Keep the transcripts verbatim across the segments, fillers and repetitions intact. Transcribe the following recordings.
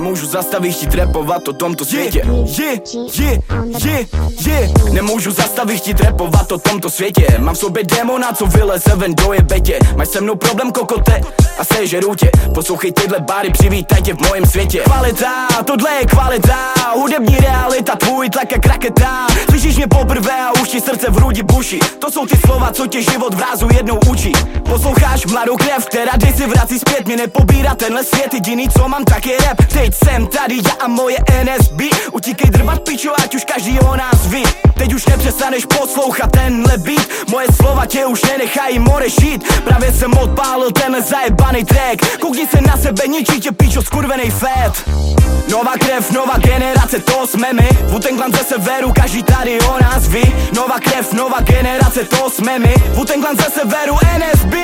Nemůžu zastavit chtít rapovat o tomto světě. Je, je, je, je. Nemůžu zastavit chtít rapovat o tomto světě. Mám v sobě démona, co vyleze ven do jebetě. Máš se mnou problém, kokote, a sežeru tě. Poslouchej tyhle báry, přivítaj tě v mojem světě. Kvalita, tohle je kvalita. Hudební realita, tvůj tlak jak raketa. Slyšíš mě poprvé a už ti srdce v hrudi buší. To jsou ty slova, co tě život v rázu jednou učí. Posloucháš mladou krev, která když si vrací zpět. Mě nepobírá tenhle svět, jediný co mám tak je rap. Teď jsem tady já a moje N S B. Utíkej drbat pičo, ať už každý o nás ví. Teď už nepřestaneš poslouchat tenhle beat. Moje slova tě už nenechají more šít. Právě jsem odpálil tenhle zajebaný track. Koukni se na sebe, ničí tě pičo skurvenej fét. Nová krev, nová generace, to jsme my. Wu-Tang Clan ze severu, každý tady o nás ví. Nová krev, nová generace, to jsme my. Wu-Tang Clan ze severu, N S B.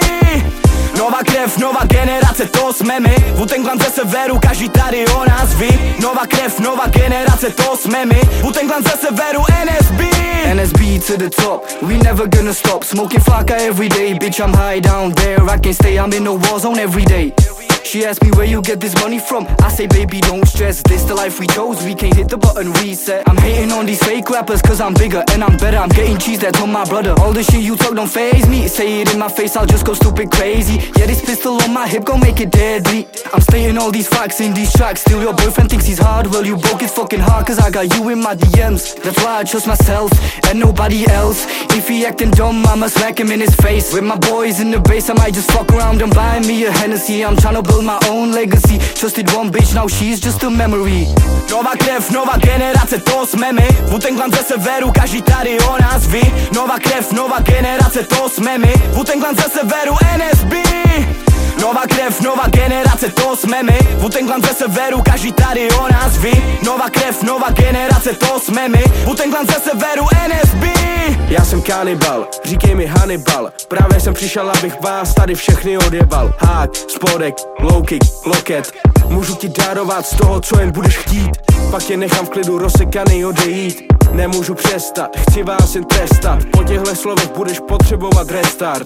Nová krev, nová generace, to jsme my. Wu-Tang Clan ze severu, každý tady o nás ví. Nová krev, nová generace, to jsme my. Wu-Tang Clan ze severu, N S B. N S B to the top, we never gonna stop. Smoking flaka every day, bitch I'm high down there. I can't stay, I'm in a war zone every day. She asked me where you get this money from. I say baby don't stress, this the life we chose. We can't hit the button reset. I'm hating on these fake rappers cause I'm bigger and I'm better. I'm getting cheese, that's on my brother. All the shit you talk don't faze me. Say it in my face, I'll just go stupid crazy. Yeah, this pistol on my hip gon' make it deadly. I'm stating all these facts in these tracks. Still your boyfriend thinks he's hard. Well you broke his fucking heart cause I got you in my D Ms. That's why I trust myself and nobody else. If he acting dumb I'ma smack him in his face. With my boys in the base I might just fuck around and buy me a Hennessy. I'm tryna build my own legacy. Trusted one bitch, now she's just a memory. Nová krev, nová generace, to jsme my. Wu-Tang Clan ze severu, každý tady o nás ví. Nová krev, nová generace, to jsme my. Wu-Tang Clan ze severu, N S B. Nová krev, nová generace, to jsme my. Wu-Tang Clan ze severu, každý tady o nás ví. Nová krev, nová generace, to jsme my. Wu-Tang Clan ze severu, N S B. Já jsem kanibal, říkej mi Hannibal. Právě jsem přišel, abych vás tady všechny odjebal. Hák, spodek, low kick, loket. Můžu ti darovat z toho, co jen budeš chtít. Pak tě nechám v klidu rozsekaný odejít. Nemůžu přestat, chci vás jen trestat. Po těchhle slovech budeš potřebovat restart.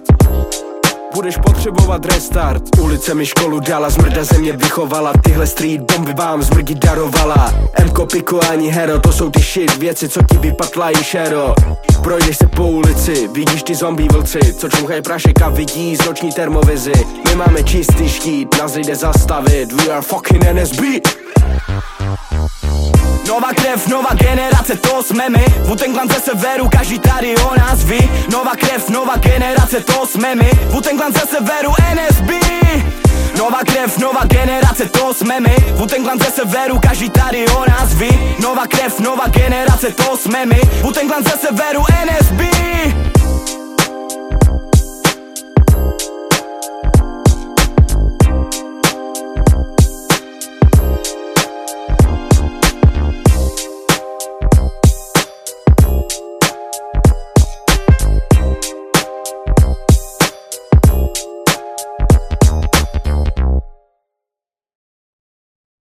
Budeš potřebovat restart. Ulice mi školu dala, zmrda země vychovala. Tyhle street bomby vám zmrdi darovala. Mko, Piko ani Hero, to jsou ty shit věci, co ti vypatlají šero. Projdeš se po ulici, vidíš ty zombie vlci, co čumchají prašek a vidí z noční termovizi. My máme čistý štít, nás nejde zastavit. We are fucking N S B. Nová krev, nová generace, to jsme my. Wu-Tang Clan ze severu, každý tady o nás ví. Nová krev, nová generace, to jsme my. Wu-Tang Clan ze severu, N S B. Nová krev, nová generace, to jsme my. Wu-Tang Clan ze severu, každý tady o nás ví. Nová krev, nová generace, to jsme my. Wu-Tang Clan ze severu, N S B.